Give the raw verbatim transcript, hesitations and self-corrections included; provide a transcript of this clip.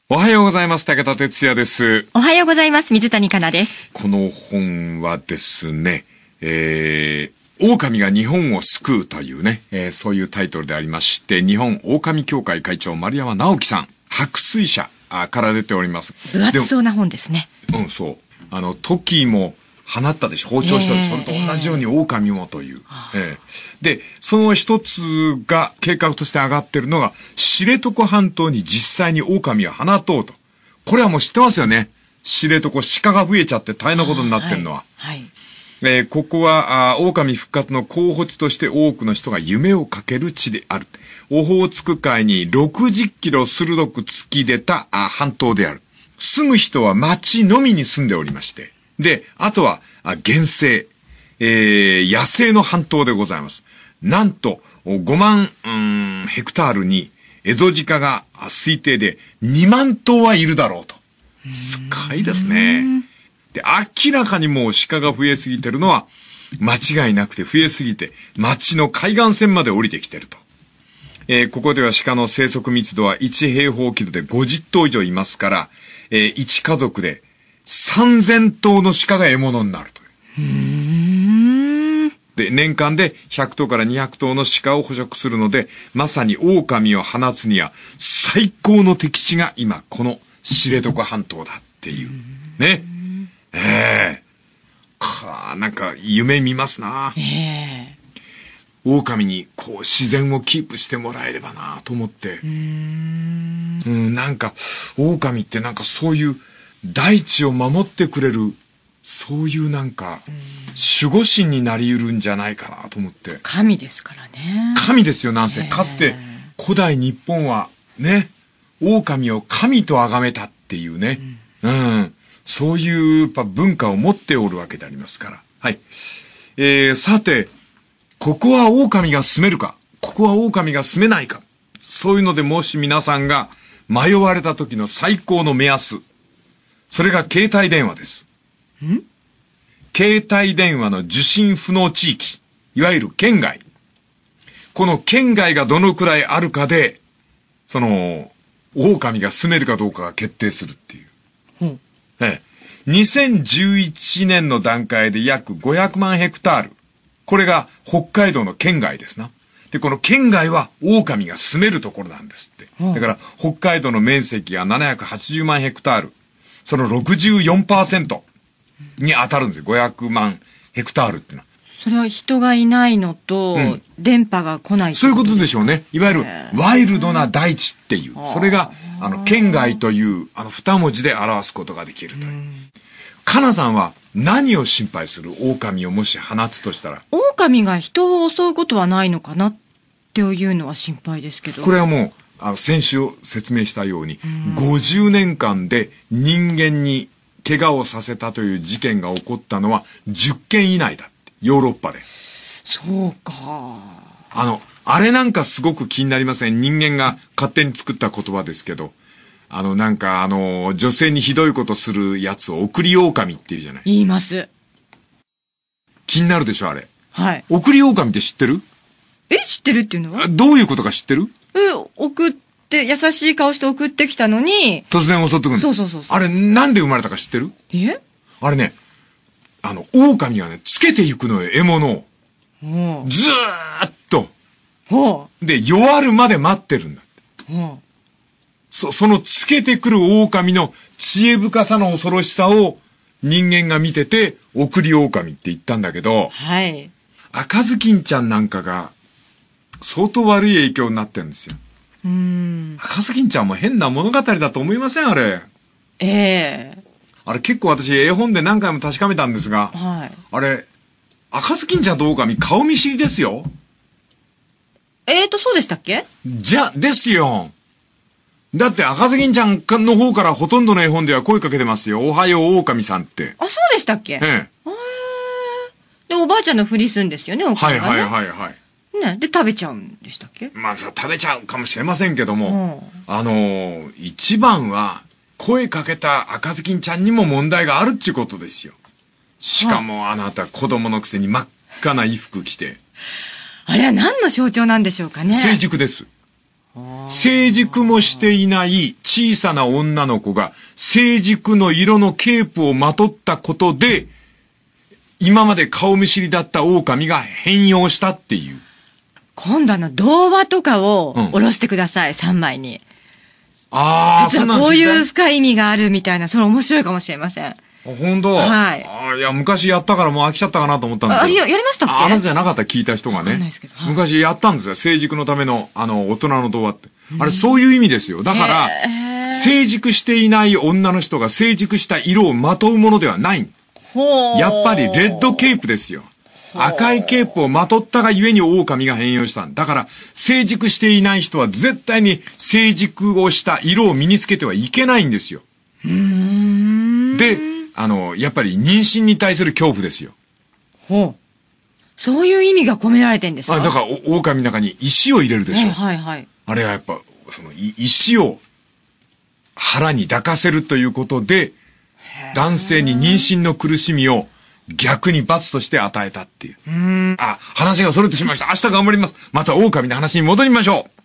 おはようございます。武田哲也です。 おはようございます。水谷香奈です。 この本はですね、えー、狼が日本を救うというね、えー、そういうタイトルでありまして、日本狼協会会長丸山直樹さん、白水社から出ております。 分厚そうな本ですね。 うん、そう。あの、トキも放ったでしょ、包丁したでしょ、えー、それと同じように狼もという。えーえー、で、その一つが計画として上がってるのが、知床半島に実際に狼を放とうと。これはもう知ってますよね。知床鹿が増えちゃって大変なことになってるのは。はいはい、えー、ここは、あ狼復活の候補地として多くの人が夢をかける地である。オホーツク海にろくじゅっキロ鋭く突き出たあ半島である。住む人は町のみに住んでおりまして。で、あとは、原生、えー、野生の半島でございます。なんと、ごまん、うん、ヘクタールに、エゾジカが推定でにまんとうはいるだろうと。すごいですね。で、明らかにもう鹿が増えすぎてるのは、間違いなくて増えすぎて、町の海岸線まで降りてきてると。えー、ここでは鹿の生息密度はいち平方キロでごじゅっとう以上いますから、えー、いち家族でさんぜんとうの鹿が獲物になるという。うーんで、年間でひゃくとうからにひゃくとうの鹿を捕食するので、まさに狼を放つには最高の敵地が今この知床半島だっていう。ね。ええー。かなんか夢見ますな。ええー。狼にこう自然をキープしてもらえればなと思って。うーん。うん、なんか狼ってなんかそういう大地を守ってくれるそういうなんか守護神になり得るんじゃないかなと思って。 神ですからね。 神ですよなんせ。かつて古代日本はね、狼を神と崇めたっていうね。うん、うん、そういうやっぱ文化を持っておるわけでありますから。はい。えー、さて、ここは狼が住めるか、ここは狼が住めないか。そういうのでもし皆さんが迷われた時の最高の目安。それが携帯電話です。ん？携帯電話の受信不能地域。いわゆる県外。この県外がどのくらいあるかで、その、狼が住めるかどうかが決定するっていう。うん、ええ。にせんじゅういちねんの段階で約ごひゃくまんヘクタール。これが北海道の県外ですな。で、この県外は狼が住めるところなんですって。うん、だから北海道の面積がななひゃくはちじゅうまんヘクタール。その ろくじゅうよんパーセント に当たるんですよ。ごひゃくまんヘクタールってのは。 それは人がいないのと、うん、電波が来ないそういうことでしょうね。いわゆるワイルドな大地っていう。それが、あの、県外という、あの、二文字で表すことができるという。かなさんは何を心配する？狼をもし放つとしたら。 狼が人を襲うことはないのかなっていうのは心配ですけど。 これはもう、あの、先週説明したように、ごじゅうねんかんで人間に怪我をさせたという事件が起こったのはじゅっけん以内だって。ヨーロッパで。 そうか。 あの、あれなんかすごく気になりません？人間が勝手に作った言葉ですけど、あの、なんかあの、女性にひどいことするやつを送り狼って言うじゃない？ 言います。 気になるでしょ、あれ。 はい。 送り狼って知ってる？ え、知ってるっていうのは？ どういうことか知ってる？ え、送って、優しい顔して送ってきたのに。 突然襲ってくる。 そうそうそうそう。 あれ、なんで生まれたか知ってる？ え？ あれね、あの、狼がね、つけていくのよ、獲物を。ずーっと。 ほう。 で、弱るまで待ってるんだって。ほう。そ、そのつけてくる狼の知恵深さの恐ろしさを人間が見てて、送り狼って言ったんだけど。 はい。 赤ずきんちゃんなんかが、相当悪い影響になってるんですよ。うーん。赤ずきんちゃんも変な物語だと思いません？あれ。 ええー。 あれ結構私絵本で何回も確かめたんですが、はい。あれ、赤ずきんちゃんと狼顔見知りですよ。 えーと、そうでしたっけ？ じゃ、ですよ。だって赤ずきんちゃんの方からほとんどの絵本では声かけてますよ。おはよう狼さんって。 あ、そうでしたっけ？ええ。で、おばあちゃんのふりすんですよね、狼がね。 はいはいはいはい。 ね、で、食べちゃうんでしたっけ？ まあ、食べちゃうかもしれませんけども、うん、あのー、一番は、声かけた赤ずきんちゃんにも問題があるっていうことですよ。しかもあなた子供のくせに真っ赤な衣服着て。 あれは何の象徴なんでしょうかね？ 成熟です。 成熟もしていない小さな女の子が成熟の色のケープをまとったことで、今まで顔見知りだった狼が変容したっていう。 今度あの童話とかを下ろしてください、うん、さんまいに。 ああ、 実はこういう深い意味があるみたいな、それ面白いかもしれません。 本当？ はい。 あいや、昔やったからもう飽きちゃったかなと思ったんですけど。 あ、やりましたっけ？ あなたじゃなかった聞いた人がね。 わかんないですけど、はい、 昔やったんですよ。成熟のための、あの、大人の童話って。あれ、そういう意味ですよ。だから、成熟していない女の人が成熟した色をまとうものではない。 ほー。 やっぱりレッドケープですよ。赤いケープをまとったがゆえに狼が変容したんだから、成熟していない人は絶対に成熟をした色を身につけてはいけないんですよ。 うーん。 で、あの、やっぱり妊娠に対する恐怖ですよ。 ほう。そういう意味が込められてるんですか？ あだから、狼の中に石を入れるでしょ。 はいはい。 あれはやっぱ、その、石を腹に抱かせるということで、男性に妊娠の苦しみを逆に罰として与えたっていう。 うん。 あ、話が逸れてしまいました。明日頑張ります。また狼の話に戻りましょう。